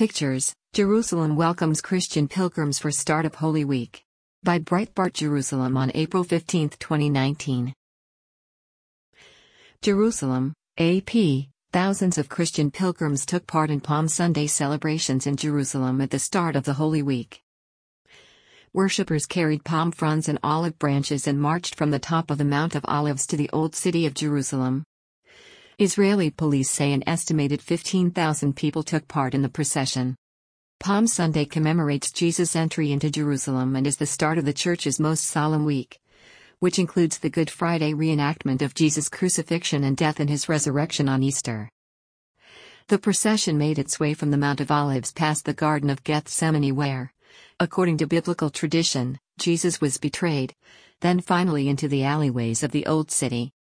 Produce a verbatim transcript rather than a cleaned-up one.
Pictures, Jerusalem welcomes Christian pilgrims for start of Holy Week. By Breitbart Jerusalem on April fifteenth, twenty nineteen. Jerusalem, A P. Thousands of Christian pilgrims took part in Palm Sunday celebrations in Jerusalem at the start of the Holy Week. Worshippers carried palm fronds and olive branches and marched from the top of the Mount of Olives to the Old City of Jerusalem. Israeli police say an estimated fifteen thousand people took part in the procession. Palm Sunday commemorates Jesus' entry into Jerusalem and is the start of the Church's most solemn week, which includes the Good Friday reenactment of Jesus' crucifixion and death and his resurrection on Easter. The procession made its way from the Mount of Olives past the Garden of Gethsemane where, according to biblical tradition, Jesus was betrayed, then finally into the alleyways of the Old City.